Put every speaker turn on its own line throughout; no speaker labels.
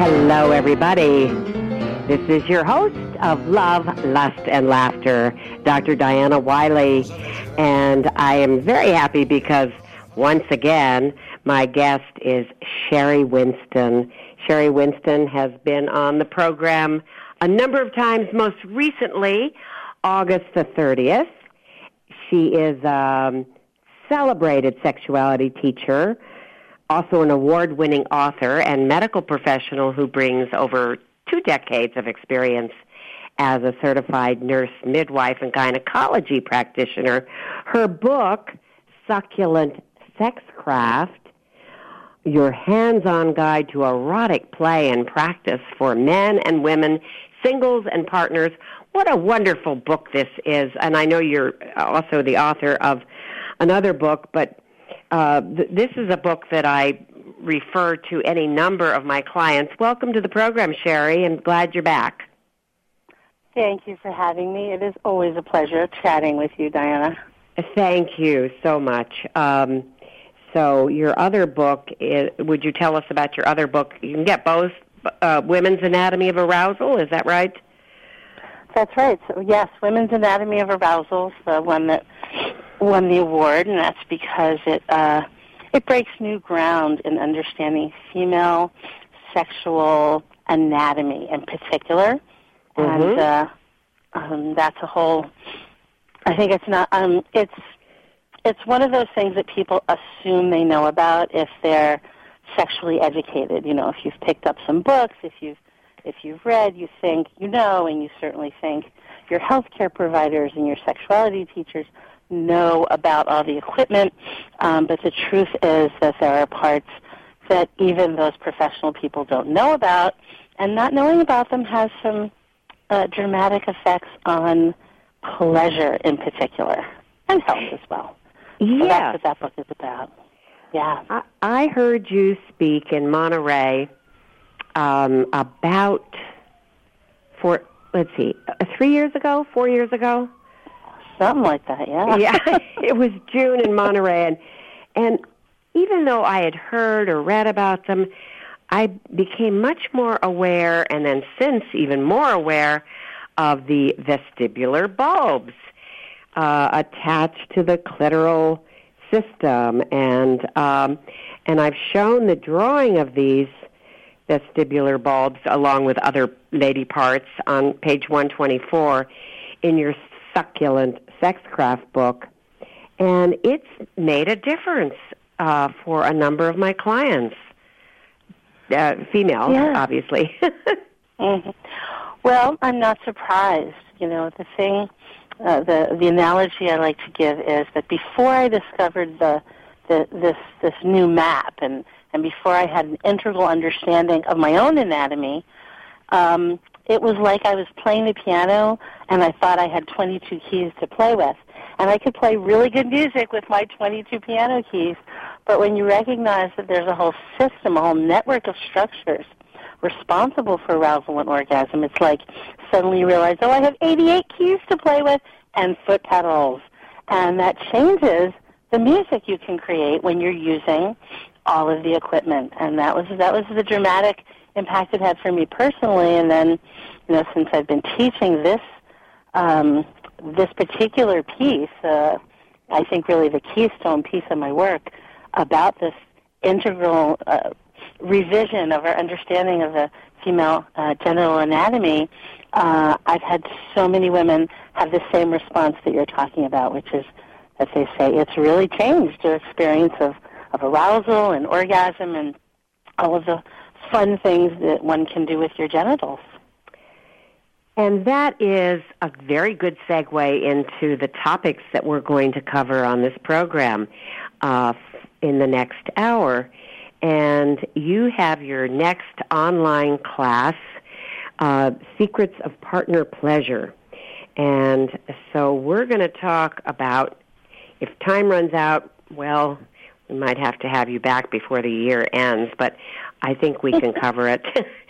Hello, everybody. This is your host of Love, Lust, and Laughter, Dr. Diana Wiley, and I am very happy because, once again, my guest is Sherry Winston. Sherry Winston has been on the program a number of times, most recently, August the 30th. She is a celebrated sexuality teacher, also an award-winning author and medical professional who brings over 2 decades of experience as a certified nurse, midwife, and gynecology practitioner. Her book, Succulent Sexcraft, Your Hands-On Guide to Erotic Play and Practice for Men and Women, Singles and Partners. What a wonderful book this is. And I know you're also the author of another book, but this is a book that I refer to any number of my clients. Welcome to the program, Sherry, and glad you're back.
Thank you for having me. It is always a pleasure chatting with you, Diana.
Thank you so much. So your other book, would you tell us about your other book? You can get both, Women's Anatomy of Arousal, is that right?
That's right. So, yes, Women's Anatomy of Arousal is the one that won the award, and that's because it breaks new ground in understanding female sexual anatomy in particular. Mm-hmm. And that's a whole, I think it's not, it's one of those things that people assume they know about if they're sexually educated. You know, if you've picked up some books, if you've read, you think you know, and you certainly think your healthcare providers and your sexuality teachers know about all the equipment, but the truth is that there are parts that even those professional people don't know about, and not knowing about them has some dramatic effects on pleasure in particular, and health as well.
Yeah.
So that's what that book is about. Yeah.
I heard you speak in Monterey about, 4 years ago?
Something like that, yeah.
Yeah, it was June in Monterey, and even though I had heard or read about them, I became much more aware, and then since even more aware, of the vestibular bulbs attached to the clitoral system, and I've shown the drawing of these vestibular bulbs along with other lady parts on page 124 in your Succulent Sexcraft book, and it's made a difference for a number of my clients, female,
yeah.
Obviously.
Mm-hmm. Well, I'm not surprised. You know, the thing, the analogy I like to give is that before I discovered this new map, and before I had an integral understanding of my own anatomy, it was like I was playing the piano and I thought I had 22 keys to play with. And I could play really good music with my 22 piano keys, but when you recognize that there's a whole system, a whole network of structures responsible for arousal and orgasm, it's like suddenly you realize, I have 88 keys to play with and foot pedals. And that changes the music you can create when you're using all of the equipment. And that was the dramatic impact it had for me personally. And then, you know, since I've been teaching this particular piece, I think really the keystone piece of my work about this integral revision of our understanding of the female genital anatomy, I've had so many women have the same response that you're talking about, which is, as they say, it's really changed their experience of arousal and orgasm and all of the fun things that one can do with your genitals.
And that is a very good segue into the topics that we're going to cover on this program in the next hour. And you have your next online class, Secrets of Partner Pleasure. And so we're going to talk about, if time runs out, well, we might have to have you back before the year ends, but I think we can cover it.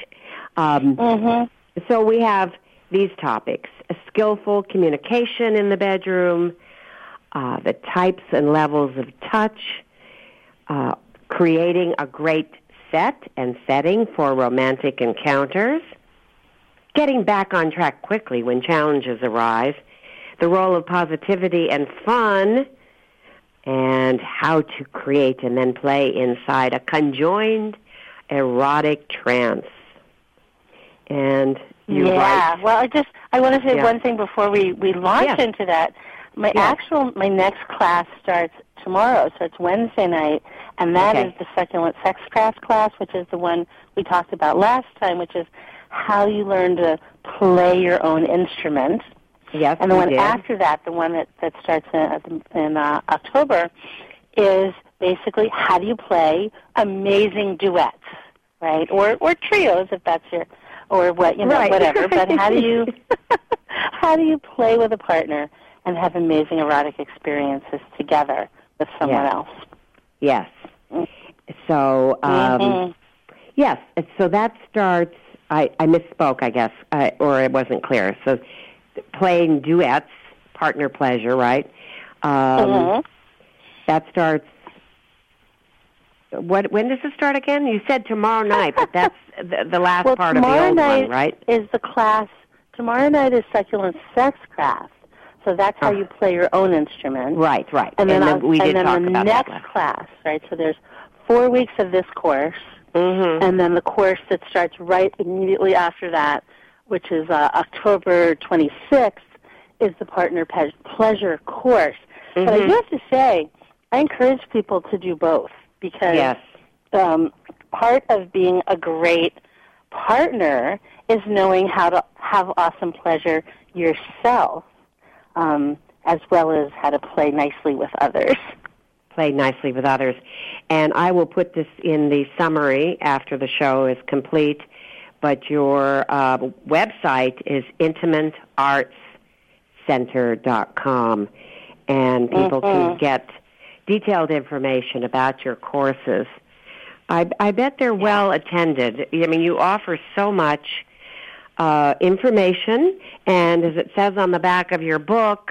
So we have these topics: a skillful communication in the bedroom, the types and levels of touch, creating a great set and setting for romantic encounters, getting back on track quickly when challenges arise, the role of positivity and fun, and how to create and then play inside a conjoined erotic trance. And you write.
Well, I want to say one thing before we launch into that. My next class starts tomorrow, so it's Wednesday night, and that is the Succulent Sex Craft class, which is the one we talked about last time, which is how you learn to play your own instrument.
Yes,
and the one after that, the one that starts in October, is basically how do you play amazing duets, right? Or trios if that's your, or what, whatever. But how do you play with a partner and have amazing erotic experiences together with someone else?
Yes. So, yes. So that starts. I misspoke, I guess, or it wasn't clear. So, playing duets, partner pleasure, right? That starts. When does it start again? You said tomorrow night, but that's the last part of the old one, right?
Is the class. Tomorrow night is Succulent Sex Craft. So that's how you play your own instrument.
Right.
And then,
we did talk
the
about
next
that
class, right? So there's 4 weeks of this course, and then the course that starts right immediately after that, which is October 26th, is the Partner Pleasure course. But I do have to say, I encourage people to do both because part of being a great partner is knowing how to have awesome pleasure yourself. As well as how to play nicely with others.
Play nicely with others. And I will put this in the summary after the show is complete, but your website is intimateartscenter.com, and people can get detailed information about your courses. I bet they're well attended. I mean, you offer so much information, and as it says on the back of your book,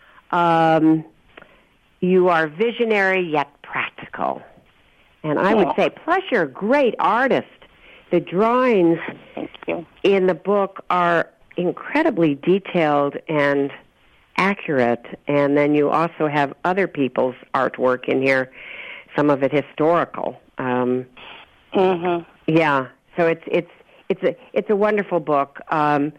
you are visionary yet practical. And I would say, plus you're a great artist. The drawings in the book are incredibly detailed and accurate, and then you also have other people's artwork in here, some of it historical. Yeah, so it's a wonderful book. My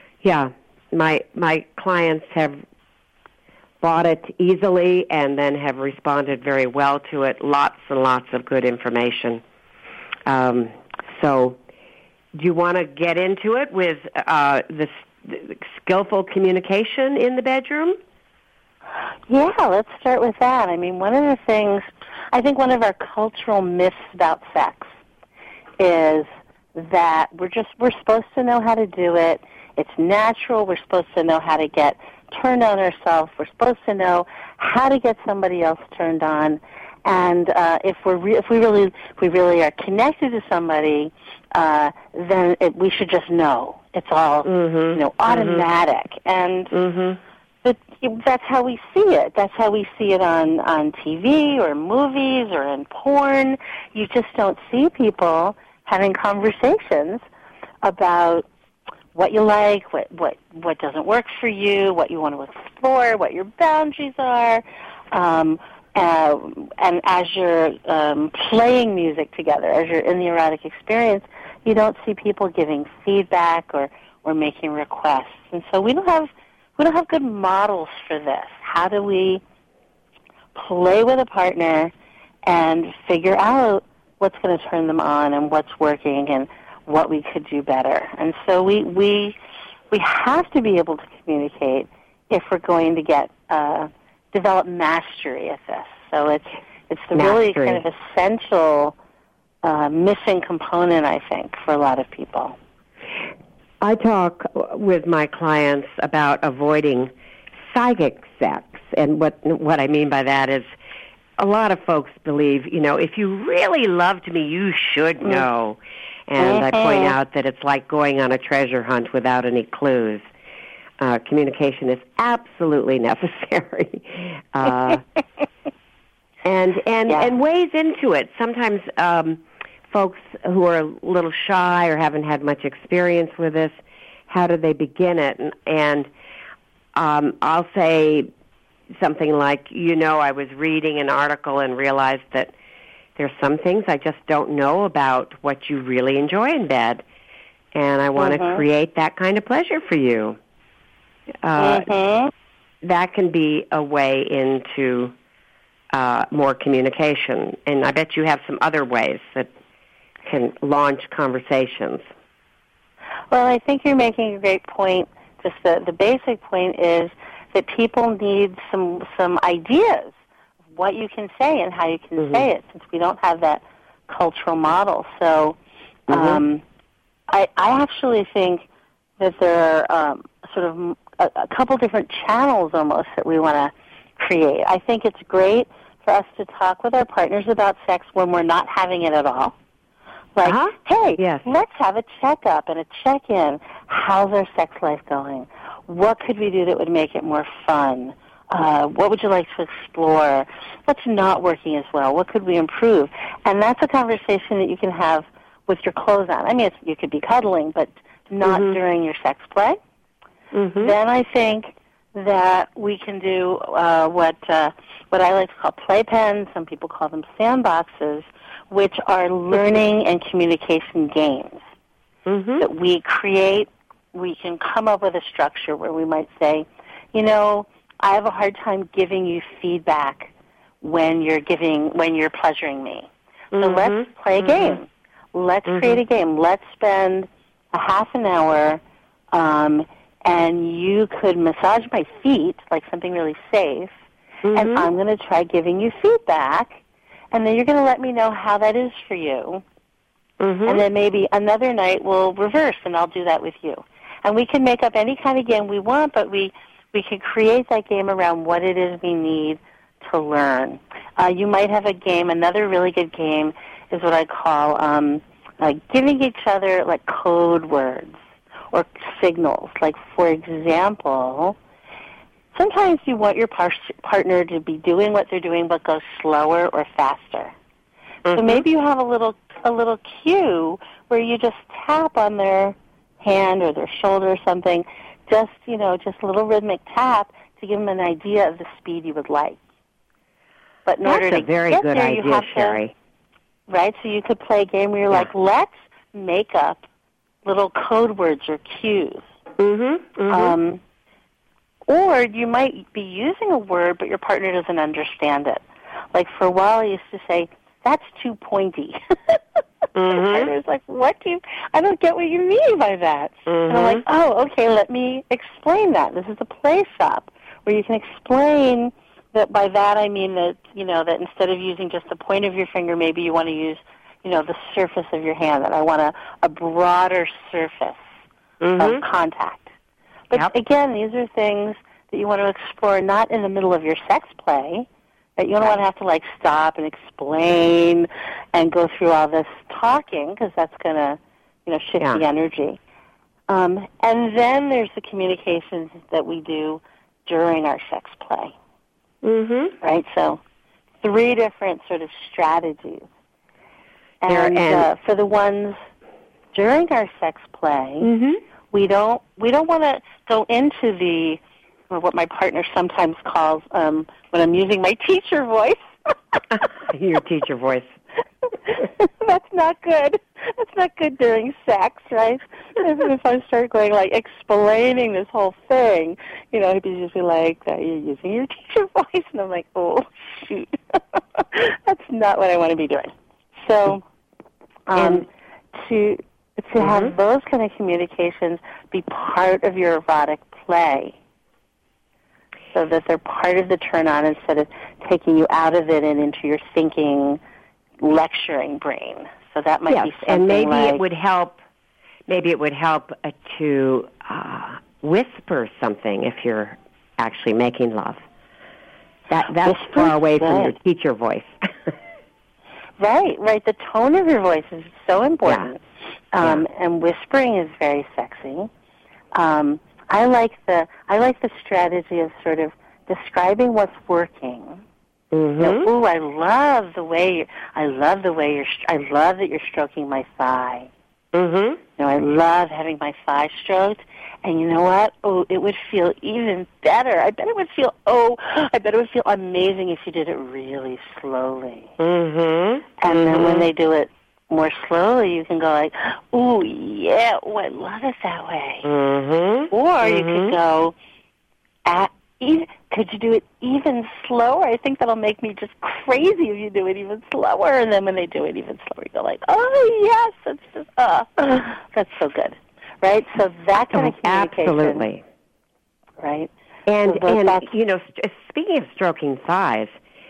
clients have bought it easily and then have responded very well to it. Lots and lots of good information. So, do you want to get into it with the skillful communication in the bedroom?
Yeah, let's start with that. I mean, one of the things, I think one of our cultural myths about sex is that we're supposed to know how to do it. It's natural. We're supposed to know how to get turned on ourselves. We're supposed to know how to get somebody else turned on. And if we really are connected to somebody, then we should just know. It's all automatic. And that's how we see it. That's how we see it on TV or movies or in porn. You just don't see people having conversations about what you like, what doesn't work for you, what you want to explore, what your boundaries are. And as you're playing music together, as you're in the erotic experience, you don't see people giving feedback or making requests. And so we don't have good models for this. How do we play with a partner and figure out what's going to turn them on and what's working and what we could do better? And so we have to be able to communicate if we're going to get develop mastery at this. So it's the really kind of essential missing component, I think, for a lot of people.
I talk with my clients about avoiding psychic sex, and what I mean by that is a lot of folks believe, if you really loved me, you should know. And I point out that it's like going on a treasure hunt without any clues. Communication is absolutely necessary. And ways into it. Sometimes folks who are a little shy or haven't had much experience with this, how do they begin it? And I'll say something like, I was reading an article and realized that there's some things I just don't know about what you really enjoy in bed, and I want to create that kind of pleasure for you. That can be a way into more communication, and I bet you have some other ways that can launch conversations.
Well, I think you're making a great point. Just the basic point is that people need some ideas of what you can say and how you can say it, since we don't have that cultural model. So I actually think that there are sort of a couple different channels almost that we want to create. I think it's great for us to talk with our partners about sex when we're not having it at all. Like, hey, let's have a checkup and a check-in. How's our sex life going? What could we do that would make it more fun? What would you like to explore? What's not working as well? What could we improve? And that's a conversation that you can have with your clothes on. I mean, you could be cuddling, but not during your sex play. Then I think that we can do what I like to call playpens. Some people call them sandboxes, which are learning and communication games that we create. We can come up with a structure where we might say, I have a hard time giving you feedback when you're pleasuring me. So let's play a game. Let's create a game. Let's spend a half an hour, and you could massage my feet, like something really safe, and I'm going to try giving you feedback, and then you're going to let me know how that is for you. And then maybe another night we'll reverse, and I'll do that with you. And we can make up any kind of game we want, but we can create that game around what it is we need to learn. You might have a game. Another really good game is what I call giving each other like code words or signals. Like, for example, sometimes you want your partner to be doing what they're doing but go slower or faster. So maybe you have a little cue where you just tap on their hand or their shoulder or something, just a little rhythmic tap to give them an idea of the speed you would like. But in order to get there, you have to, right? So you could play a game where you're like, let's make up little code words or cues. Or you might be using a word, but your partner doesn't understand it. Like, for a while I used to say, that's too pointy. My partner's like, I don't get what you mean by that. And I'm like, oh, okay, let me explain that. This is a play shop where you can explain that. By that I mean that, that instead of using just the point of your finger, maybe you want to use, the surface of your hand, that I want a broader surface of contact. But again, these are things that you want to explore not in the middle of your sex play. That you don't want to have to stop and explain and go through all this talking, because that's going to shift the energy. And then there's the communications that we do during our sex play. Right? So 3 different sort of strategies. And for the ones during our sex play, we don't want to go into what my partner sometimes calls, when I'm using my teacher voice.
Your teacher voice.
That's not good. That's not good during sex, right? If I start going, explaining this whole thing, he'd just be like, you're using your teacher voice. And I'm like, oh, shoot. That's not what I want to be doing. So to have those kind of communications be part of your erotic play, so that they're part of the turn-on instead of taking you out of it and into your thinking, lecturing brain. So that might be something.
And maybe it would help. Maybe it would help to whisper something if you're actually making love. That's far away from your teacher voice.
Right. The tone of your voice is so important, and whispering is very sexy. I like the strategy of sort of describing what's working Ooh, I love the way I love that you're stroking my thigh.
Mm-hmm.
I love having my thigh stroked. And you know what? Oh, it would feel even better. I bet it would feel amazing if you did it really slowly.
Mm-hmm.
And then when they do it more slowly, you can go like, ooh, yeah, oh, I love it that way.
Mm-hmm.
Or you could go could you do it even slower? I think that'll make me just crazy if you do it even slower. And then when they do it even slower, you go like, oh, yes, that's just, that's so good. Right? So that kind of communication.
Absolutely.
Right?
And speaking of stroking thighs,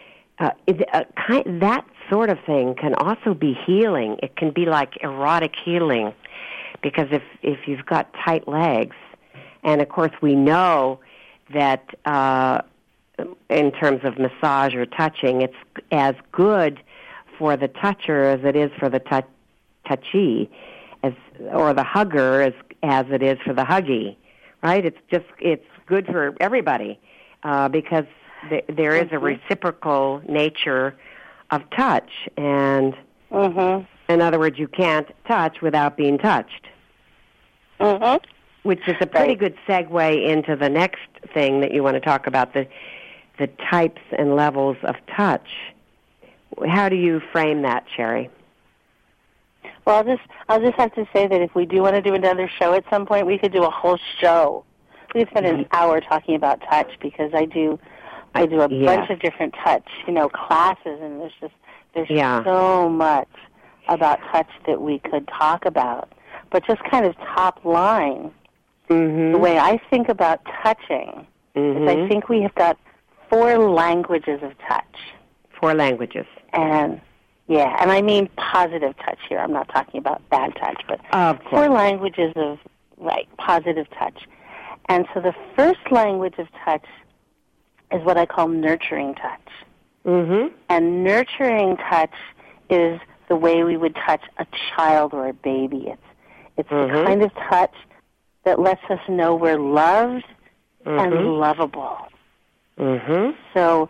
that sort of thing can also be healing. It can be like erotic healing, because if you've got tight legs, and of course we know that in terms of massage or touching, it's as good for the toucher as it is for the touchee, or the hugger as it is for the huggy, right? It's good for everybody because there is a reciprocal nature of touch, and in other words, you can't touch without being touched.
Mm-hmm.
Which is a pretty good segue into the next thing that you want to talk about, the types and levels of touch. How do you frame that, Sherry?
Well, I'll just have to say that if we do want to do another show at some point, we could do a whole show. We could spend an hour talking about touch, because I do a bunch of different touch, classes, and there's so much about touch that we could talk about. But just kind of top line, the way I think about touching is I think we have got 4 languages of touch.
4 languages.
And I mean positive touch here. I'm not talking about bad touch, but 4 languages of positive touch. And so the first language of touch is what I call nurturing touch. Mm-hmm. And nurturing touch is the way we would touch a child or a baby. It's the kind of touch that lets us know we're loved and lovable. Mm-hmm. So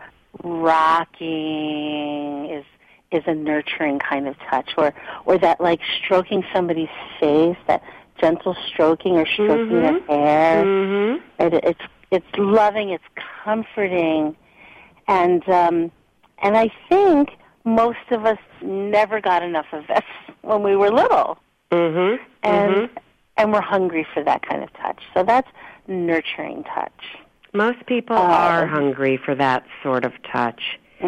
rocking is a nurturing kind of touch, or that like stroking somebody's face, that gentle stroking or stroking their hair. Mm-hmm. It's loving, it's comforting, and I think most of us never got enough of this when we were little. Mm-hmm. And we're hungry for that kind of touch. So that's nurturing touch.
Most people are hungry for that sort of touch.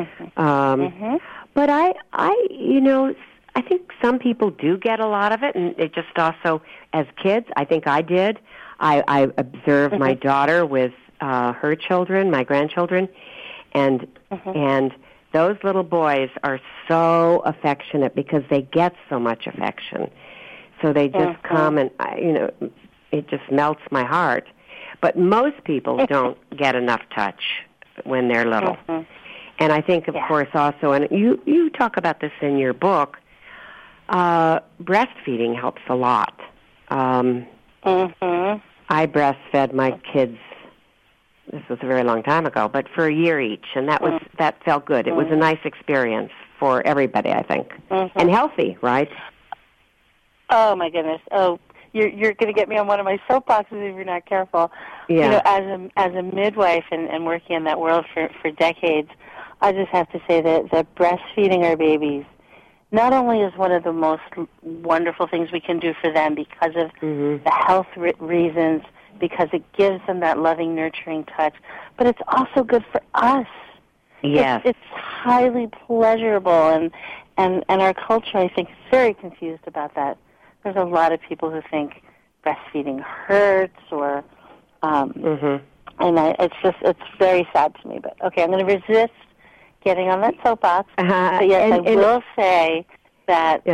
But I think some people do get a lot of it, and it just also, as kids, I think I did. I observed my daughter with her children, my grandchildren, and those little boys are so affectionate because they get so much affection. So they just come and, it just melts my heart. But most people don't get enough touch when they're little. And I think, of course, also, and you talk about this in your book, breastfeeding helps a lot. I breastfed my kids, this was a very long time ago, but for a year each, and that felt good. It was a nice experience for everybody, I think. And healthy, right?
Oh, my goodness. Oh, you're going to get me on one of my soapboxes if you're not careful. Yeah. As a midwife and working in that world for decades, I just have to say that breastfeeding our babies not only is one of the most wonderful things we can do for them because of the health reasons, because it gives them that loving, nurturing touch, but it's also good for us.
Yes.
It's highly pleasurable, and our culture, I think, is very confused about that. There's a lot of people who think breastfeeding hurts, or, and it's very sad to me. But okay, I'm going to resist getting on that soapbox. But yes, I will say that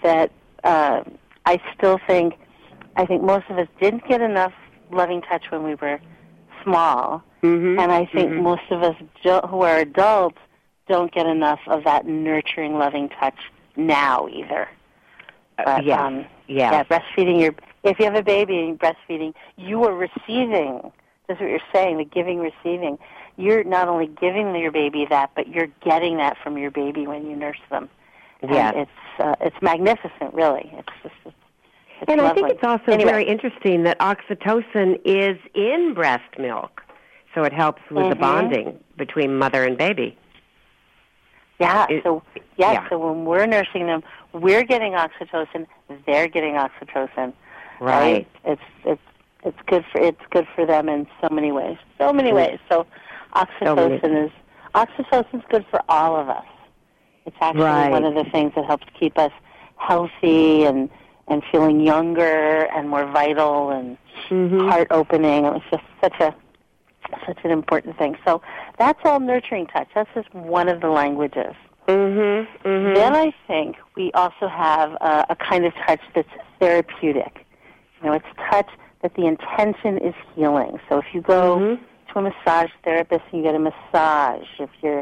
I still think most of us didn't get enough loving touch when we were small, and I think most of us who are adults don't get enough of that nurturing, loving touch now either. But, breastfeeding if you have a baby and breastfeeding, you are receiving. That's what you're saying, the giving, receiving. you're not only giving your baby that, but you're getting that from your baby when you nurse them.
Yes.
And it's magnificent, really. It's
and
lovely.
I think it's also very interesting that oxytocin is in breast milk, so it helps with the bonding between mother and baby.
Yeah. So when we're nursing them, we're getting oxytocin. They're getting oxytocin.
Right.
It's good for them in so many ways. So many ways. So oxytocin is good for all of us. It's actually one of the things that helps keep us healthy and feeling younger and more vital and heart opening. It was just such an important thing. So that's all nurturing touch. That's just one of the languages. Then I think we also have a kind of touch that's therapeutic. It's touch that the intention is healing. So if you go to a massage therapist and you get a massage, if you're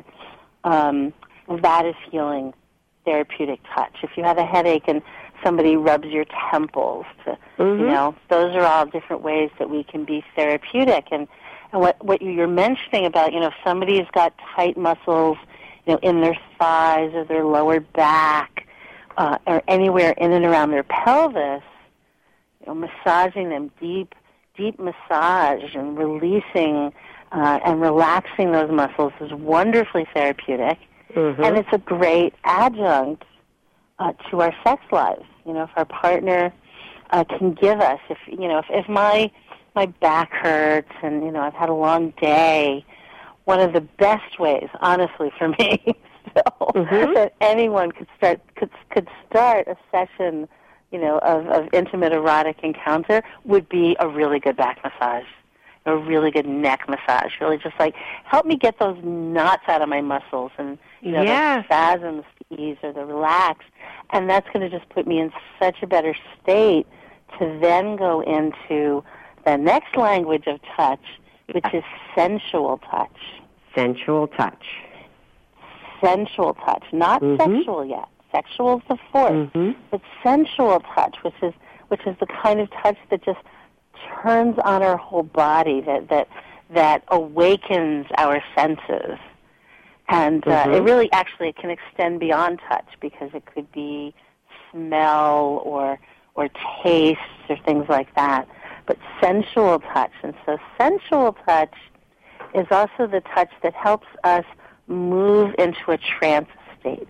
that is healing, therapeutic touch. If you have a headache and somebody rubs your temples, those are all different ways that we can be therapeutic. And what you're mentioning about, if somebody's got tight muscles, in their thighs or their lower back, or anywhere in and around their pelvis, massaging them, deep massage and releasing and relaxing those muscles is wonderfully therapeutic. And it's a great adjunct to our sex lives. If our partner can give us, if my back hurts and I've had a long day, one of the best ways, honestly, for me, that anyone could start a session, of intimate erotic encounter would be a really good back massage, a really good neck massage. Really, just help me get those knots out of my muscles and the spasms to ease or the relax, and that's going to just put me in such a better state to then go into the next language of touch, which is sensual touch.
Sensual touch.
Sensual touch, not sexual yet. Sexual is the fourth, but sensual touch, which is the kind of touch that just turns on our whole body, that awakens our senses. And it really actually can extend beyond touch, because it could be smell or taste or things like that. But sensual touch. And so sensual touch is also the touch that helps us move into a trance state.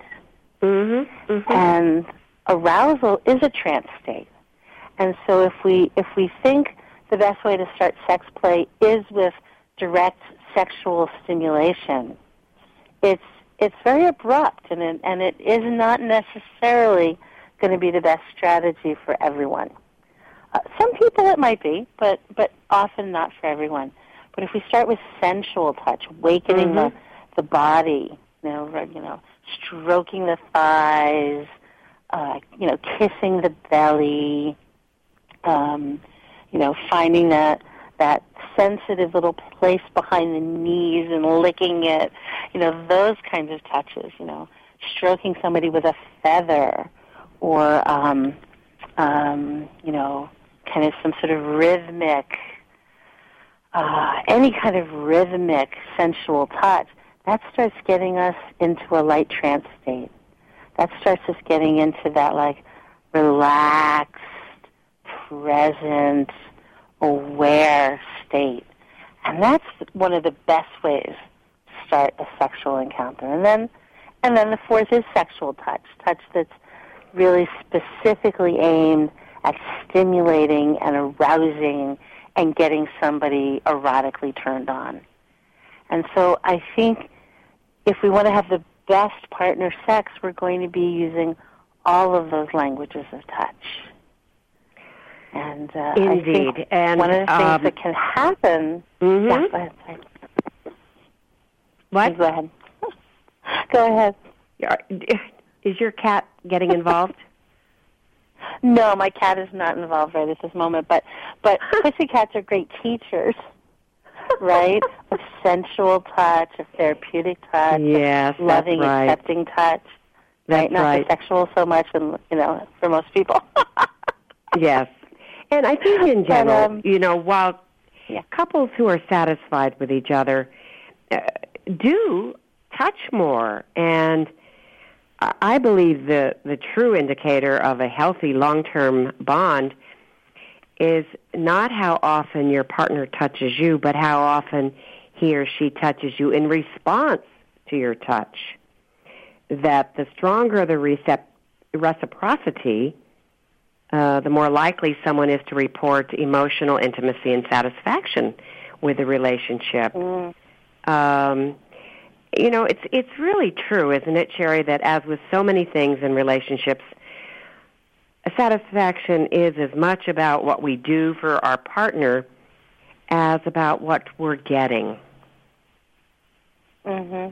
And arousal is a trance state. And so if we think the best way to start sex play is with direct sexual stimulation, it's very abrupt, and it is not necessarily going to be the best strategy for everyone. Some people it might be, but often not for everyone. But if we start with sensual touch, awakening the body, stroking the thighs, kissing the belly, finding that sensitive little place behind the knees and licking it, those kinds of touches, stroking somebody with a feather or, kind of some sort of rhythmic, any kind of rhythmic sensual touch, that starts getting us into a light trance state. That starts us getting into that, relaxed, present, aware state. And that's one of the best ways to start a sexual encounter. And then the fourth is sexual touch that's really specifically aimed at stimulating and arousing and getting somebody erotically turned on. And so I think if we want to have the best partner sex, we're going to be using all of those languages of touch. And
indeed.
I think one of the things that can happen... Yeah, go ahead. Sorry.
What?
Go ahead. Go ahead.
Is your cat getting involved?
No, my cat is not involved right at this moment, but pussycats are great teachers, right? Of sensual touch, of therapeutic touch,
yes,
loving,
right.
accepting touch.
That's
Not
right.
the sexual so much, and for most people.
Yes, and I think in general, while couples who are satisfied with each other do touch more. And I believe the true indicator of a healthy long-term bond is not how often your partner touches you, but how often he or she touches you in response to your touch. That the stronger the reciprocity, the more likely someone is to report emotional intimacy and satisfaction with the relationship. It's really true, isn't it, Sherry, that as with so many things in relationships, satisfaction is as much about what we do for our partner as about what we're getting.
Mm-hmm.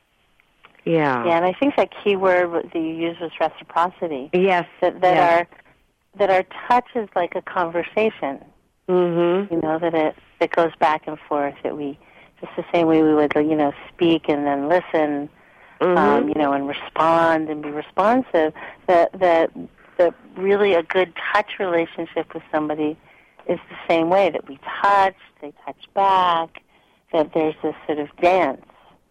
Yeah.
Yeah, and I think that key word that you used was reciprocity.
Yes.
That our touch is like a conversation.
Mm-hmm.
That it goes back and forth. That we just the same way we would speak and then listen,
Mm-hmm.
And respond and be responsive. That really a good touch relationship with somebody is the same way. That we touch, they touch back. That there's this sort of dance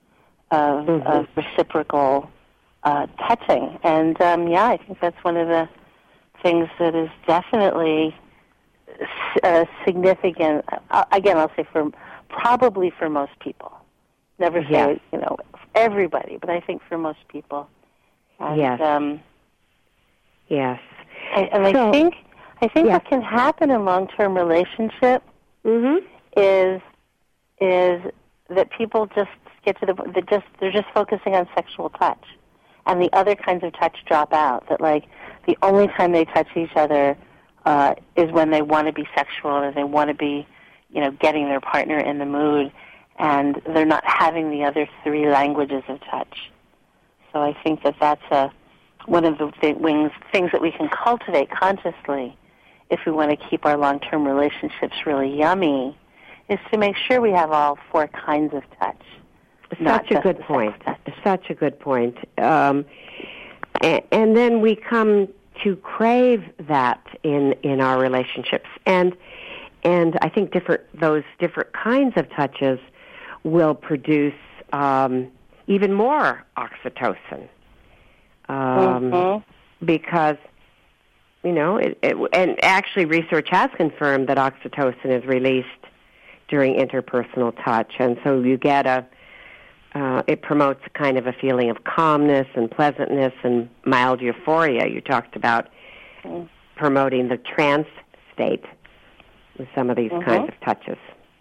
of reciprocal touching. And, I think that's one of the things that is definitely significant. Again, I'll say probably for most people. Never say, everybody, but I think for most people. And,
yes. Yes.
I think what can happen in long-term relationship is that people just get to they're just focusing on sexual touch, and the other kinds of touch drop out. That the only time they touch each other is when they want to be sexual or they want to be, getting their partner in the mood, and they're not having the other three languages of touch. So I think that that's one of the things that we can cultivate consciously if we want to keep our long-term relationships really yummy, is to make sure we have all four kinds of touch.
Such a good point. Such a good point. And then we come to crave that in our relationships, and I think those different kinds of touches will produce even more oxytocin, because and actually research has confirmed that oxytocin is released during interpersonal touch, and so you get it promotes kind of a feeling of calmness and pleasantness and mild euphoria. You talked about promoting the trance state with some of these kinds of touches.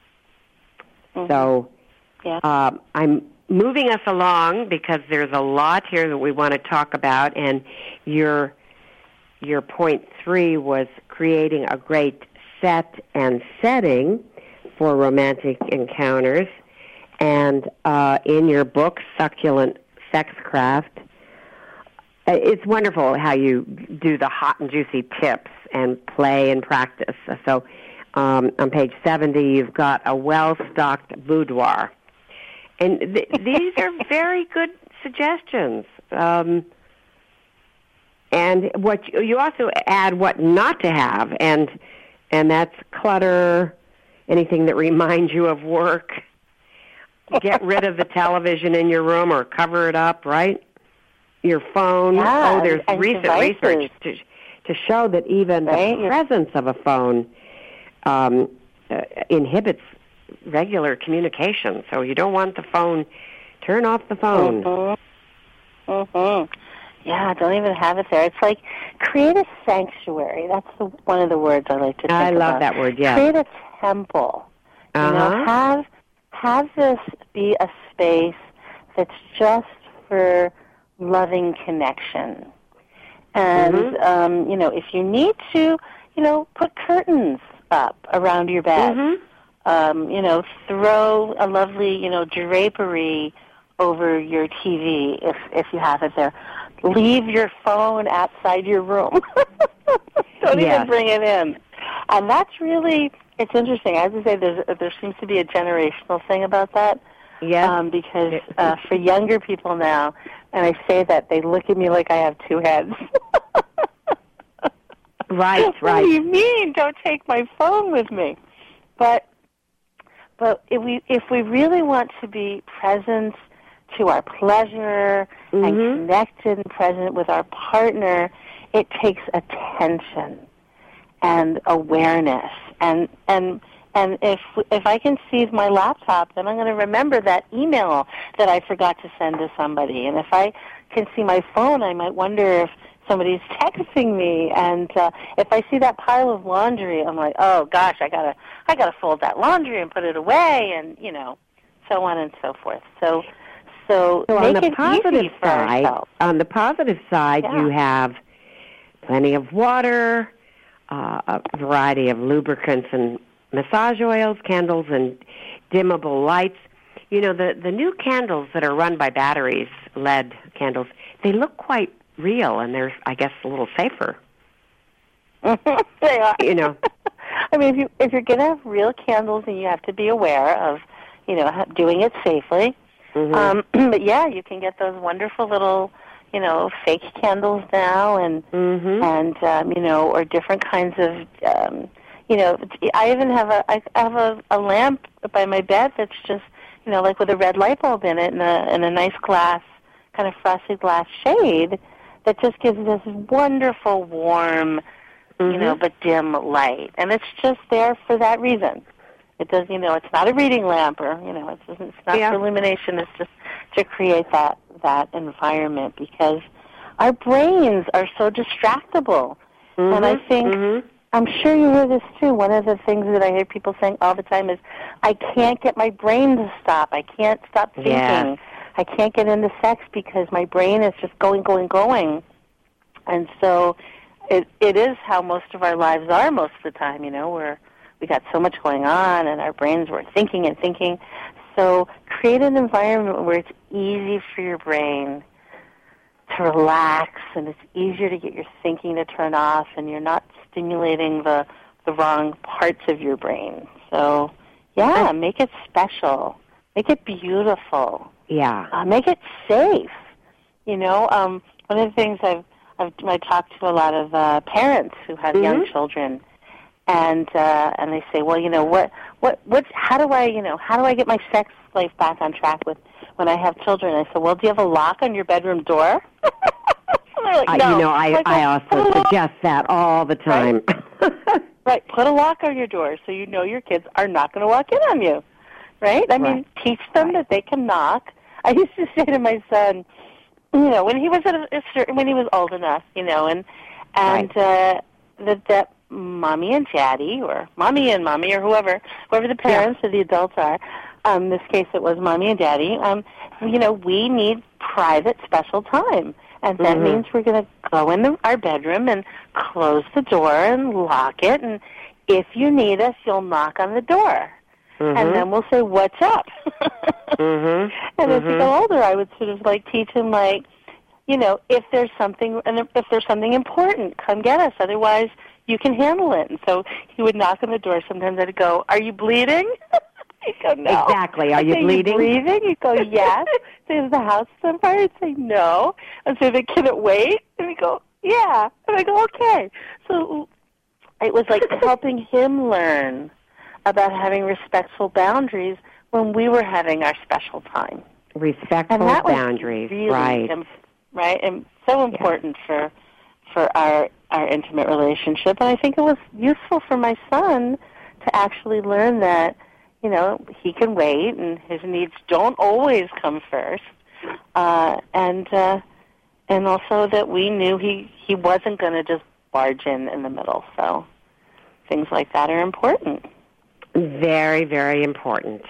So I'm moving us along because there's a lot here that we want to talk about, and your point 3 was creating a great set and setting for romantic encounters. And in your book, Succulent Sexcraft, it's wonderful how you do the hot and juicy tips and play and practice. So on page 70, you've got a well-stocked boudoir. And these are very good suggestions. And what you also add what not to have, and that's clutter, anything that reminds you of work. Get rid of the television in your room or cover it up, right? Your phone.
Yeah,
there's recent research to show that even the presence of a phone inhibits regular communication. So you don't want the phone. Turn off the phone.
Yeah, don't even have it there. It's like create a sanctuary. That's one of the words I like to think about.
I love that word, yeah.
Create a temple. Have this be a space that's just for loving connection. And, if you need to, put curtains up around your bed. Throw a lovely, drapery over your TV if you have it there. Leave your phone outside your room. Don't even bring it in. And that's really, it's interesting. I have to say there seems to be a generational thing about that.
Yes.
Because for younger people now, and I say that, they look at me like I have two heads.
Right.
What do you mean? Don't take my phone with me. But But if we really want to be present to our pleasure and connected and present with our partner, it takes attention and awareness. And if I can seize my laptop, then I'm going to remember that email that I forgot to send to somebody. And if I can see my phone, I might wonder if somebody's texting me. And if I see that pile of laundry, I'm like, oh gosh, I gotta fold that laundry and put it away, and so on and so forth. So
on
make
the
it
positive
easy for
side,
ourselves.
on the positive side,
Yeah.
you have plenty of water, a variety of lubricants and massage oils, candles, and dimmable lights. The new candles that are run by batteries, LED candles, they look quite real, and they're, I guess, a little safer.
They are. I mean, if you're going to have real candles, then you have to be aware of, doing it safely. But yeah, you can get those wonderful little, fake candles now, and or different kinds of, I even have a lamp by my bed that's just, like with a red light bulb in it and a nice glass, kind of frosted glass shade that just gives this wonderful, warm, but dim light. And it's just there for that reason. It does, it's not a reading lamp or, it's not for illumination. It's just to create that environment, because our brains are so distractible. And I think, I'm sure you hear this too, one of the things that I hear people saying all the time is, I can't get my brain to stop. I can't stop thinking.
Yeah.
I can't get into sex because my brain is just going. And so it is how most of our lives are most of the time, where we got so much going on and our brains were thinking and thinking. So create an environment where it's easy for your brain to relax, and it's easier to get your thinking to turn off, and you're not stimulating the wrong parts of your brain. So, yeah, make it special. Make it beautiful.
Yeah.
Make it safe. One of the things I talk to a lot of parents who have young children, and they say, well, how do I get my sex life back on track when I have children? I said, well, do you have a lock on your bedroom door? Like, no.
I also suggest that all the time.
Right. Put a lock on your door so you know your kids are not going to walk in on you. Right? I mean, teach them that they can knock. I used to say to my son, when he was when he was old enough, that mommy and daddy, or mommy and mommy, or whoever the parents or the adults are. In this case, it was mommy and daddy. We need private, special time. And that means we're going to go in our bedroom and close the door and lock it. And if you need us, you'll knock on the door. And then we'll say, what's up? And as he got older, I would sort of teach him, if there's something important, come get us. Otherwise, you can handle it. And so he would knock on the door. Sometimes I'd go, are you bleeding? He'd go, no.
Exactly. Are you bleeding?
Are you breathing? He'd go, yes. Say, is the house on fire? He'd say, no. And say, can it wait? And he'd go, yeah. And I go, okay. So it was like helping him learn about having respectful boundaries when we were having our special time.
Respectful boundaries,
really
right.
Right, and so important for our intimate relationship. And I think it was useful for my son to actually learn that, he can wait and his needs don't always come first. And also that we knew he wasn't going to just barge in the middle. So things like that are important.
Very, very important.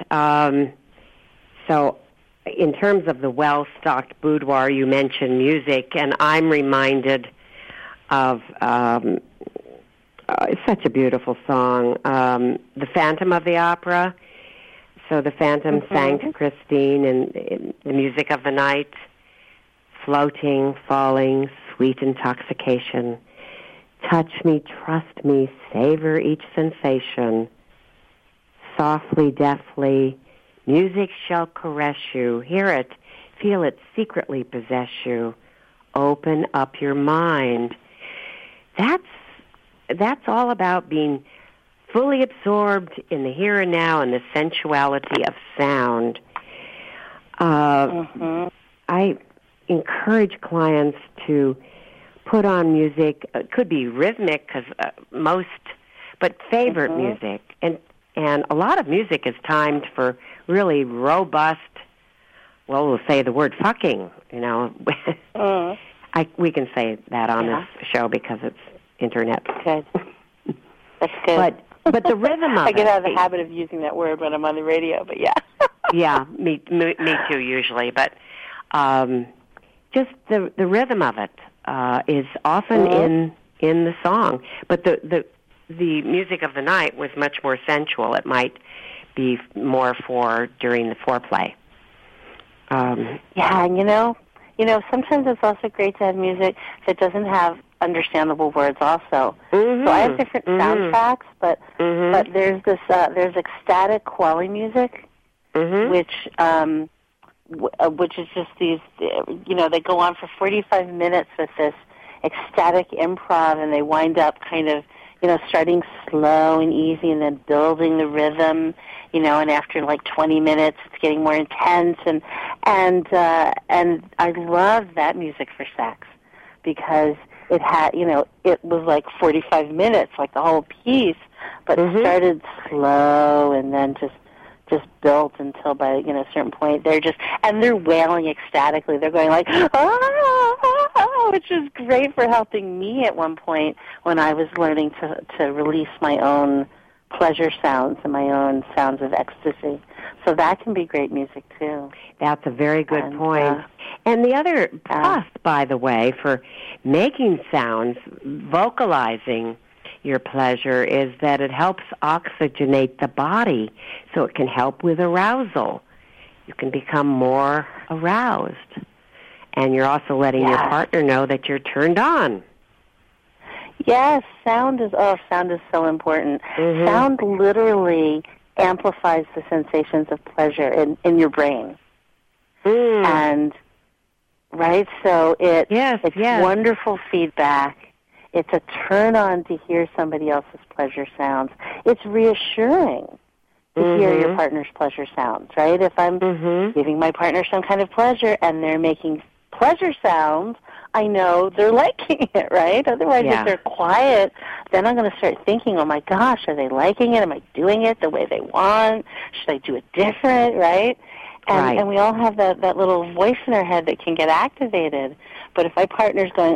So in terms of the well-stocked boudoir, you mentioned music, and I'm reminded of such a beautiful song, The Phantom of the Opera. So the Phantom sang to Christine in the music of the night, floating, falling, sweet intoxication. Touch me, trust me, savor each sensation. Softly, deftly, music shall caress you. Hear it, feel it secretly possess you. Open up your mind. That's all about being fully absorbed in the here and now and the sensuality of sound. I encourage clients to put on music. It could be rhythmic, because but favorite music, and a lot of music is timed for really robust. Well, we'll say the word fucking. You know, we can say that on this show because it's internet.
Good. That's good.
But the rhythm of
I get out of the habit of using that word when I'm on the radio, but yeah.
Yeah, me too usually. But just the rhythm of it is often in the song. But the music of the night was much more sensual. It might be more for during the foreplay.
Yeah, and you know, sometimes it's also great to have music that doesn't have understandable words also. So I have different soundtracks, but there's this there's ecstatic quality music, which is just these, they go on for 45 minutes with this ecstatic improv, and they wind up kind of, starting slow and easy and then building the rhythm, and after like 20 minutes it's getting more intense, and I love that music for sex because it had, it was like 45 minutes, like the whole piece, but it started slow and then just built until by, a certain point they're wailing ecstatically. They're going like, oh, which is great for helping me at one point when I was learning to release my own pleasure sounds and my own sounds of ecstasy. So that can be great music too.
That's a very good point. And the other plus, by the way, for making sounds, vocalizing your pleasure, is that it helps oxygenate the body, so it can help with arousal. You can become more aroused. And you're also letting your partner know that you're turned on.
Yes, sound is so important. Sound literally amplifies the sensations of pleasure in your brain. And, right, so it's wonderful feedback. It's a turn-on to hear somebody else's pleasure sounds. It's reassuring to hear your partner's pleasure sounds, right? If I'm giving my partner some kind of pleasure and they're making pleasure sounds, I know they're liking it, right? Otherwise, if they're quiet, then I'm going to start thinking, oh, my gosh, are they liking it? Am I doing it the way they want? Should I do it different, right? And we all have that little voice in our head that can get activated. But if my partner's going,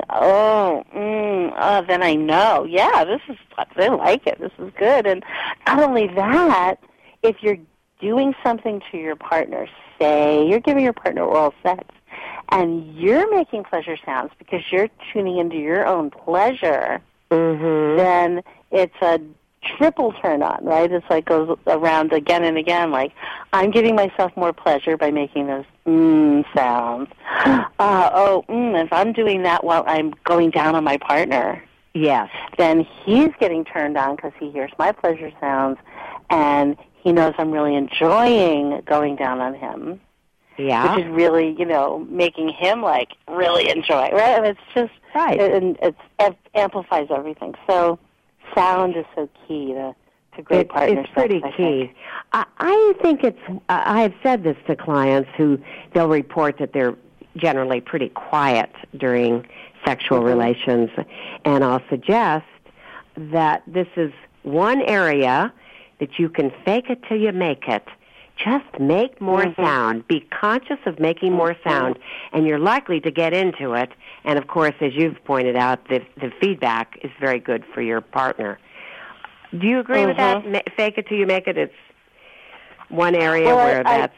then I know, they like it. This is good. And not only that, if you're doing something to your partner, say you're giving your partner oral sex, and you're making pleasure sounds because you're tuning into your own pleasure, then it's a triple turn on, right? It's like goes around again and again, like I'm giving myself more pleasure by making those sounds. If I'm doing that while I'm going down on my partner, then he's getting turned on because he hears my pleasure sounds, and he knows I'm really enjoying going down on him. Which is really, making him like really enjoy, right? And it's just and it amplifies everything. So sound is so key to great partnership.
It's pretty key. I think I have said this to clients who they'll report that they're generally pretty quiet during sexual relations, and I'll suggest that this is one area that you can fake it till you make it. Just make more sound. Be conscious of making more sound, and you're likely to get into it. And, of course, as you've pointed out, the feedback is very good for your partner. Do you agree with that? Fake it till you make it. It's one area where that's...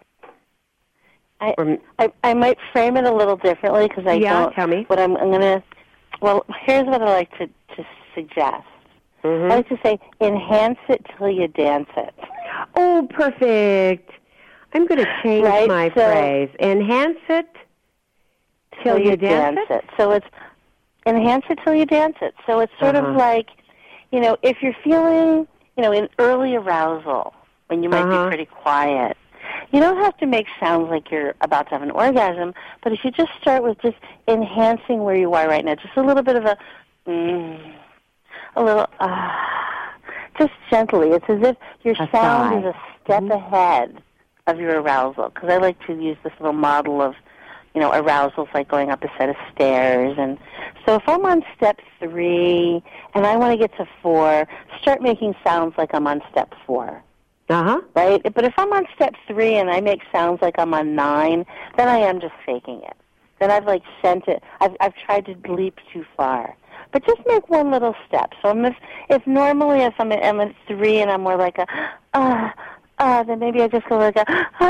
I might frame it a little differently because I don't...
Tell me.
What I'm going to... Well, here's what I like to suggest. I like to say, enhance it till you dance it.
Oh, perfect. I'm going to change my phrase. Enhance it till you dance it.
So it's enhance it till you dance it. So it's sort of like, if you're feeling, in early arousal, when you might be pretty quiet, you don't have to make sounds like you're about to have an orgasm, but if you just start with just enhancing where you are right now, just a little bit of a little, just gently. It's as if your
A
sound
sigh.
is a step ahead of your arousal. Because I like to use this little model of, arousals like going up a set of stairs. And so if I'm on step 3 and I want to get to 4, start making sounds like I'm on step 4.
Uh-huh.
Right? But if I'm on step 3 and I make sounds like I'm on 9, then I am just faking it. Then I've sent it. I've tried to leap too far. But just make one little step. So if normally if I'm at 3 and I'm more like then maybe I just go like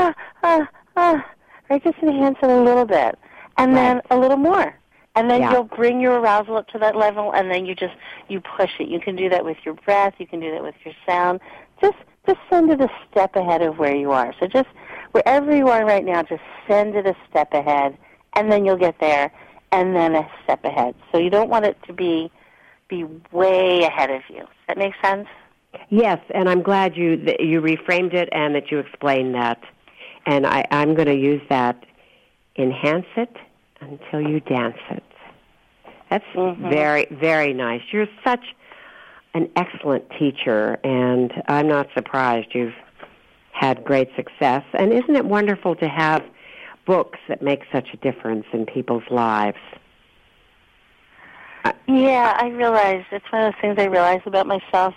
right? Just enhance it a little bit. And then a little more. And then you'll bring your arousal up to that level, and then you push it. You can do that with your breath. You can do that with your sound. Just send it a step ahead of where you are. So just wherever you are right now, just send it a step ahead, and then you'll get there, and then a step ahead. So you don't want it to be way ahead of you. Does that make sense?
Yes, and I'm glad you reframed it and that you explained that. And I'm going to use that. Enhance it until you dance it. That's very, very nice. You're such an excellent teacher, and I'm not surprised you've had great success. And isn't it wonderful to have books that make such a difference in people's lives?
Yeah, I realize. It's one of those things I realize about myself.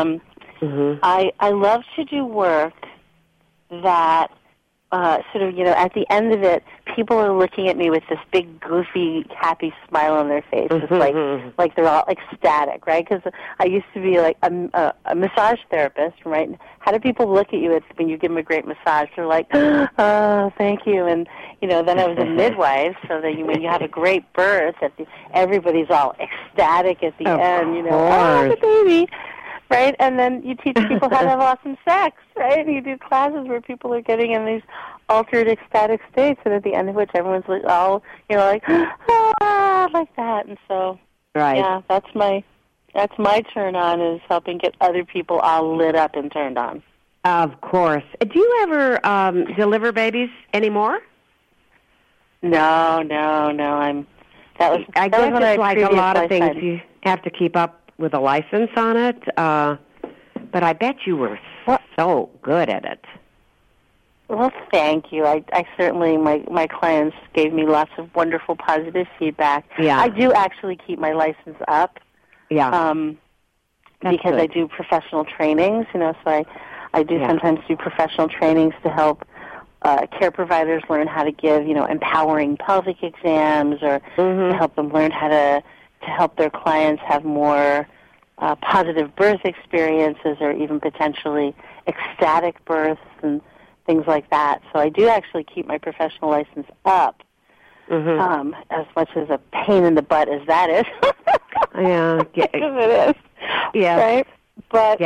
I love to do work that sort of, at the end of it, people are looking at me with this big, goofy, happy smile on their face. It's like they're all ecstatic, right? Because I used to be like a massage therapist, right? How do people look at you when you give them a great massage? They're like, oh, thank you. And, then I was a midwife, so that when you have a great birth, everybody's all ecstatic at the end, oh, the baby. Right, and then you teach people how to have awesome sex, right? And you do classes where people are getting in these altered ecstatic states, and at the end of which everyone's like, like that. And so, yeah, that's my turn on, is helping get other people all lit up and turned on.
Of course. Do you ever deliver babies anymore?
No.
I guess it's like a lot of things you have to keep up with a license on it, but I bet you were so good at it.
Well, thank you. I certainly, my clients gave me lots of wonderful positive feedback.
Yeah.
I do actually keep my license up.
Yeah.
Because
good.
I do professional trainings, so I do sometimes do professional trainings to help care providers learn how to give, empowering pelvic exams, or to help them learn how to help their clients have more positive birth experiences, or even potentially ecstatic births and things like that. So I do actually keep my professional license up, as much as a pain in the butt as that is.
Yeah,
it is.
Yeah,
right. But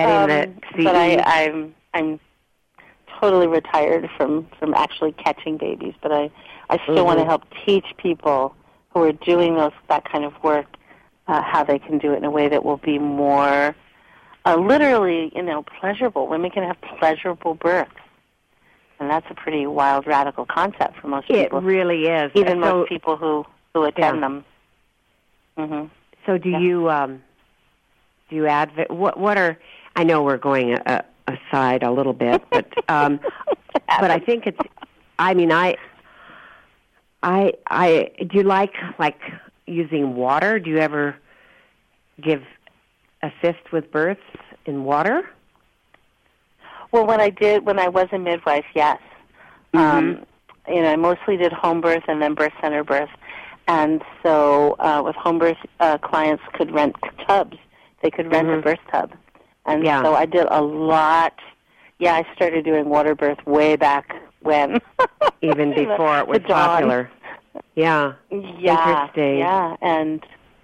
I'm totally retired from actually catching babies. But I still want to help teach people who are doing that kind of work how they can do it in a way that will be more literally, pleasurable. Women can have pleasurable births. And that's a pretty wild, radical concept for most people.
It really is.
Even most people who attend them. Mm-hmm.
So do you advocate? What are? I know we're going aside a little bit, but but I think it's. I mean, I do you like using water? Do you ever assist with births in water?
Well, when I was a midwife, yes. I mostly did home birth and then birth center birth. And so with home birth, clients could rent tubs. They could rent a birth tub. And so I did a lot. Yeah, I started doing water birth way back when.
Even before it was popular. Yeah. Interesting.
Yeah. And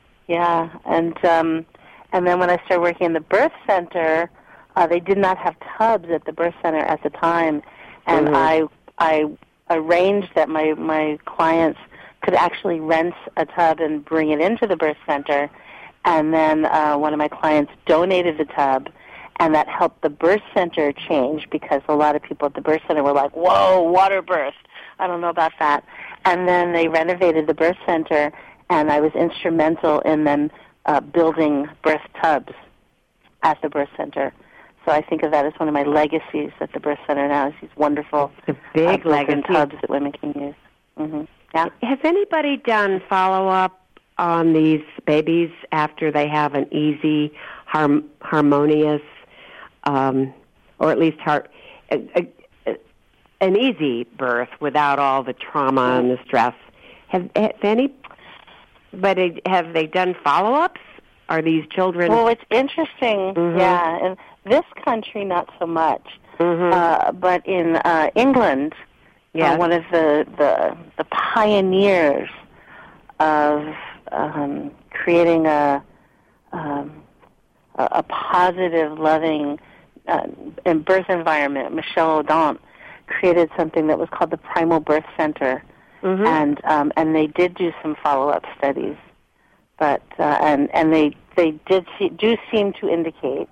then when I started working in the birth center, they did not have tubs at the birth center at the time, and I arranged that my clients could actually rent a tub and bring it into the birth center, and then one of my clients donated the tub, and that helped the birth center change, because a lot of people at the birth center were like, whoa, water birth, I don't know about that. And then they renovated the birth center, and I was instrumental in them building birth tubs at the birth center. So I think of that as one of my legacies at the birth center now, is these wonderful
It's a big legacy.
tubs that women can use. Yeah.
Has anybody done follow-up on these babies after they have an easy, harmonious, or at least an easy birth without all the trauma and the stress? Have they done follow-ups? Are these children?
Well, it's interesting. Yeah, in this country, not so much. But in England, one of the pioneers of creating a positive, loving birth environment, Michelle Odent created something that was called the Primal Birth Center, and they did do some follow-up studies, but and they do seem to indicate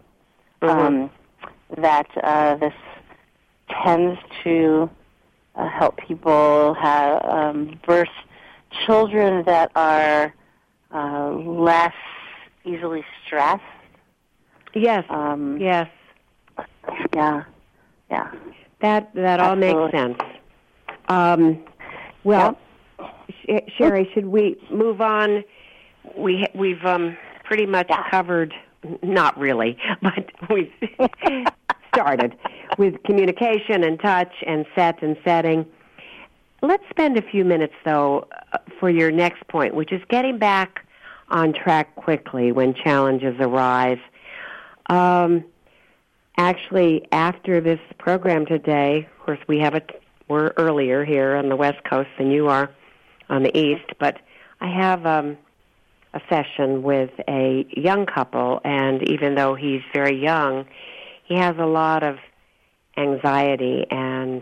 that this tends to help people have birth children that are less easily stressed.
Yes. Yes.
Yeah.
That all makes sense. Sherry, should we move on? We've pretty much covered, not really, but we've started with communication and touch and set and setting. Let's spend a few minutes, though, for your next point, which is getting back on track quickly when challenges arise. Actually, after this program today, of course, we're earlier here on the West Coast than you are on the East, but I have a session with a young couple, and even though he's very young, he has a lot of anxiety and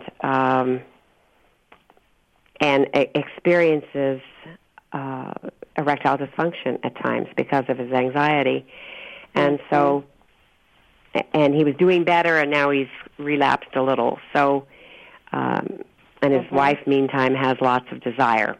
experiences erectile dysfunction at times because of his anxiety. And so, and he was doing better, and now he's relapsed a little. So, and his wife, meantime, has lots of desire.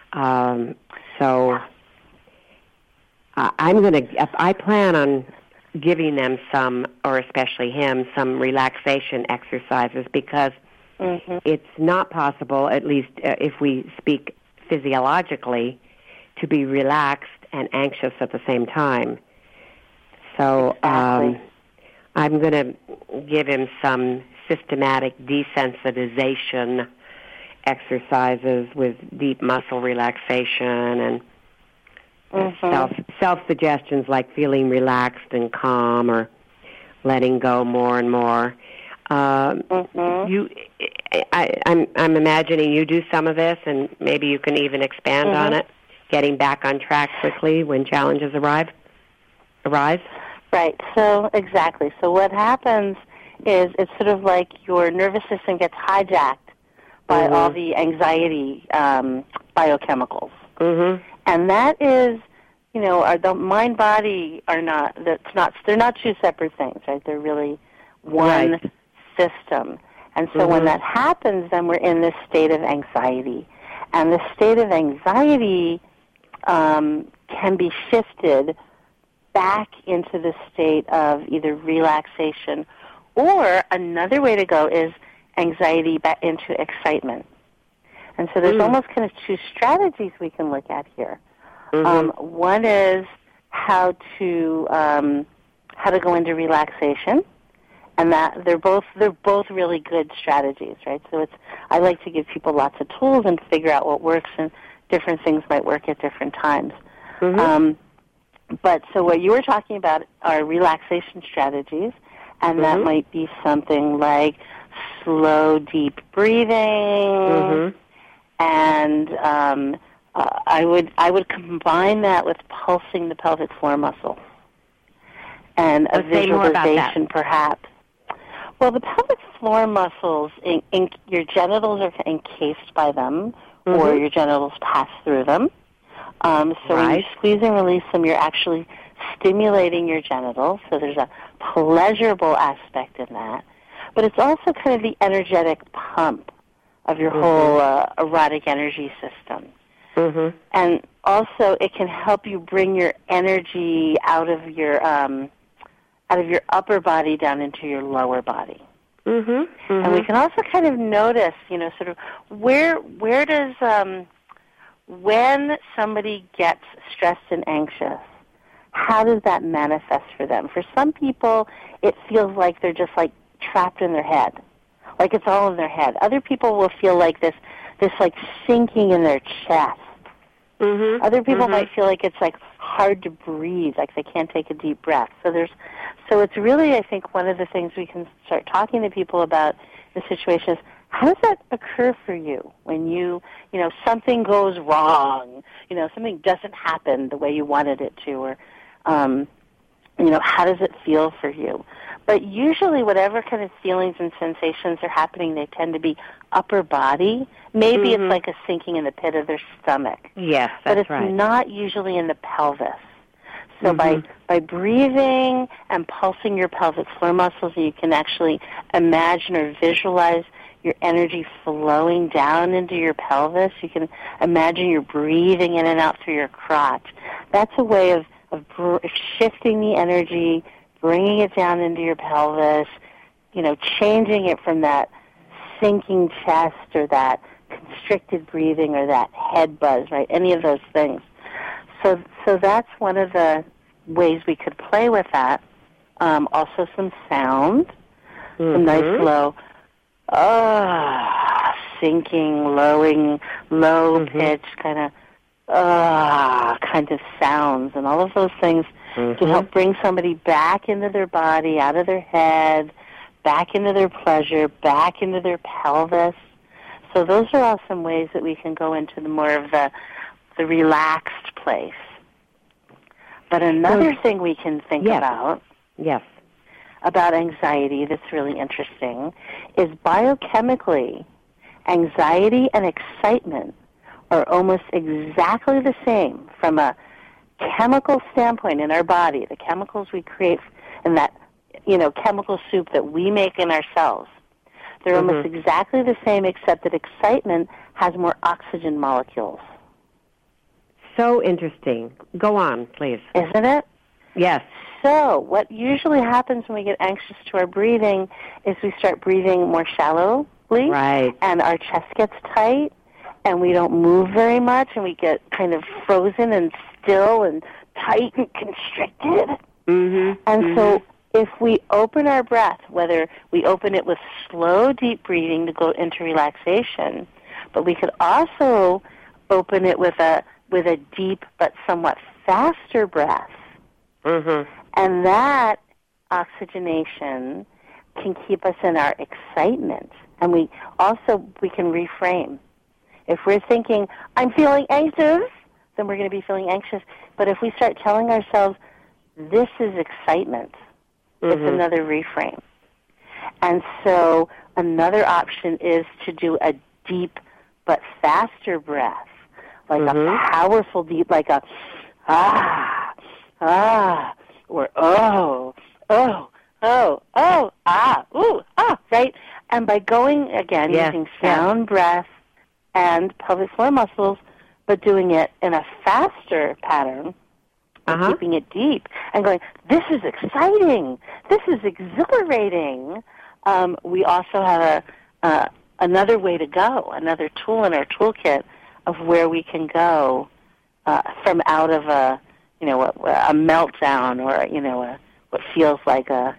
I plan on giving them some, or especially him, some relaxation exercises because it's not possible, at least if we speak physiologically, to be relaxed and anxious at the same time. So I'm going to give him some systematic desensitization exercises with deep muscle relaxation and self-suggestions like feeling relaxed and calm or letting go more and more. I'm imagining you do some of this, and maybe you can even expand on it, getting back on track quickly when challenges arise.
Right. So exactly. So what happens is it's sort of like your nervous system gets hijacked by all the anxiety biochemicals, and that is, the mind body are not. They're not two separate things, right? They're really one system. And so when that happens, then we're in this state of anxiety, and the state of anxiety can be shifted back into the state of either relaxation, or another way to go is anxiety back into excitement. And so there's almost kind of two strategies we can look at here. One is how to go into relaxation, and that they're both really good strategies, right? So I like to give people lots of tools and figure out what works, and different things might work at different times. But so what you were talking about are relaxation strategies, and that might be something like slow, deep breathing, and I would combine that with pulsing the pelvic floor muscle and a visualization, perhaps. Well, the pelvic floor muscles, your genitals are encased by them, or your genitals pass through them. So when you squeeze and release them, you're actually stimulating your genitals, so there's a pleasurable aspect in that. But it's also kind of the energetic pump of your whole erotic energy system. And also it can help you bring your energy out of your out of your upper body down into your lower body.
Mm-hmm. Mm-hmm.
And we can also kind of notice, sort of where does, when somebody gets stressed and anxious, how does that manifest for them? For some people, it feels like they're just like trapped in their head, like it's all in their head. Other people will feel like this like sinking in their chest.
Mm-hmm.
Other people
mm-hmm.
might feel like it's like hard to breathe, like they can't take a deep breath. So it's really, I think, one of the things we can start talking to people about the situation is, how does that occur for you when something goes wrong, something doesn't happen the way you wanted it to, or, how does it feel for you? But usually whatever kind of feelings and sensations are happening, they tend to be upper body. Maybe
Mm-hmm.
it's like a sinking in the pit of their stomach.
Yes, that's
but it's
right.
not usually in the pelvis. So
Mm-hmm.
by breathing and pulsing your pelvic floor muscles, you can actually imagine or visualize your energy flowing down into your pelvis. You can imagine you're breathing in and out through your crotch. That's a way of shifting the energy, bringing it down into your pelvis, changing it from that sinking chest or that constricted breathing or that head buzz, right? Any of those things. So that's one of the ways we could play with that. Also some sound,
Mm-hmm.
some nice low, sinking, low
Mm-hmm.
pitch kind of sounds, and all of those things
Mm-hmm.
to help bring somebody back into their body, out of their head, back into their pleasure, back into their pelvis. So those are all some ways that we can go into the more of the relaxed place. But another thing we can think about about anxiety that's really interesting is biochemically, anxiety and excitement are almost exactly the same from a chemical standpoint in our body, the chemicals we create in that, chemical soup that we make in our cells. They're
Mm-hmm.
almost exactly the same, except that excitement has more oxygen molecules.
So interesting. Go on, please.
Isn't it?
Yes.
So what usually happens when we get anxious to our breathing is we start breathing more shallowly.
Right.
And our chest gets tight, and we don't move very much, and we get kind of frozen and still and tight and constricted.
Mm-hmm.
And
mm-hmm.
so if we open our breath, whether we open it with slow, deep breathing to go into relaxation, but we could also open it with a deep but somewhat faster breath.
Mm-hmm.
And that oxygenation can keep us in our excitement. And we can reframe. If we're thinking, I'm feeling anxious, then we're going to be feeling anxious. But if we start telling ourselves, this is excitement,
Mm-hmm.
it's another reframe. And so another option is to do a deep but faster breath, like
Mm-hmm.
a powerful deep, like a or right? And by going, again, using sound, breath, and pelvic floor muscles, but doing it in a faster pattern, and keeping it deep, and going, this is exciting, this is exhilarating. We also have another way to go, another tool in our toolkit of where we can go from out of a meltdown or what feels like a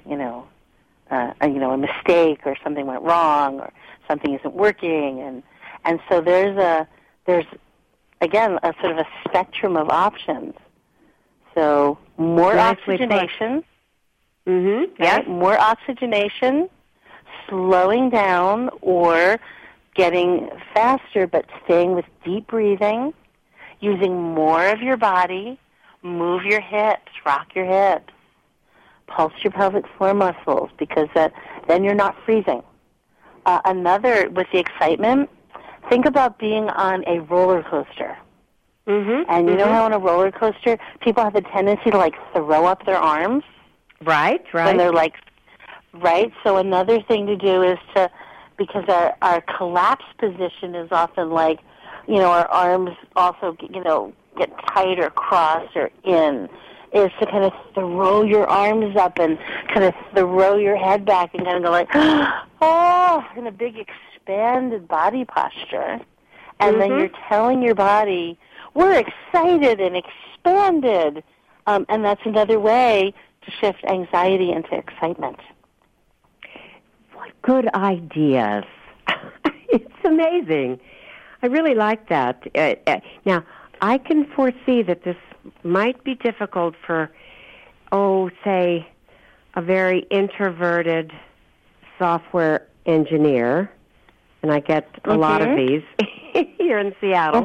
mistake or something went wrong or something isn't working, and so there's again a sort of a spectrum of options. So more oxygenation, right? More oxygenation, slowing down or getting faster, but staying with deep breathing, using more of your body, move your hips, rock your hips, pulse your pelvic floor muscles, because then you're not freezing. Another, with the excitement, think about being on a roller coaster. Mm-hmm. And you know how on a roller coaster, people have the tendency to, throw up their arms?
Right.
When they're, right? So another thing to do is because our collapse position is often our arms also, get tight or crossed or in. is to kind of throw your arms up and kind of throw your head back and kind of go like, oh, in a big expanded body posture. And then you're telling your body, we're excited and expanded. And that's another way to shift anxiety into excitement.
What good ideas. It's amazing. I really like that. Now, I can foresee that this might be difficult for, say, a very introverted software engineer, and I get a lot of these here in Seattle,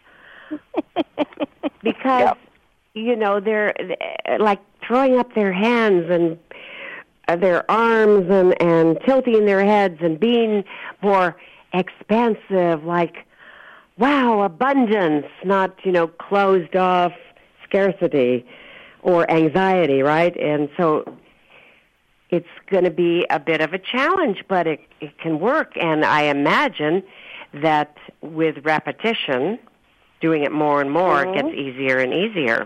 because, they're like throwing up their hands and their arms and tilting their heads and being more expansive, like, wow, abundance, not, closed off scarcity or anxiety, right? And so it's going to be a bit of a challenge, but it can work. And I imagine that with repetition, doing it more and more, it gets easier and easier.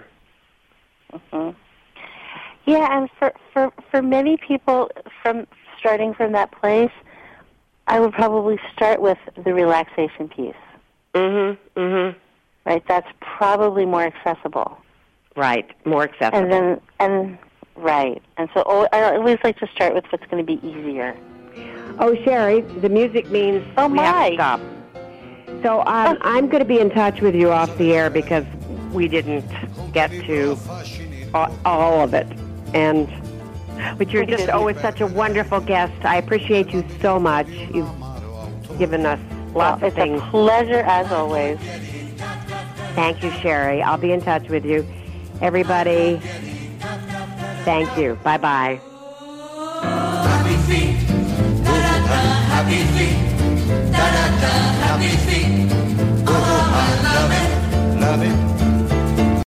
Yeah, and for many people, starting from that place, I would probably start with the relaxation piece. Right, that's probably more accessible.
Right, more accessible.
And so I always like to start with what's going to be easier.
Oh, Sherry, the music means we have to stop. So I'm going to be in touch with you off the air because we didn't get to all of it. But you're just always such a wonderful guest. I appreciate you so much. You've given us lots of things.
It's a pleasure as always.
Thank you, Sherry. I'll be in touch with you. Everybody, thank you. Bye-bye.
Happy feet, da-da-da, happy feet, da-da-da, happy feet. Oh, I love it, love it.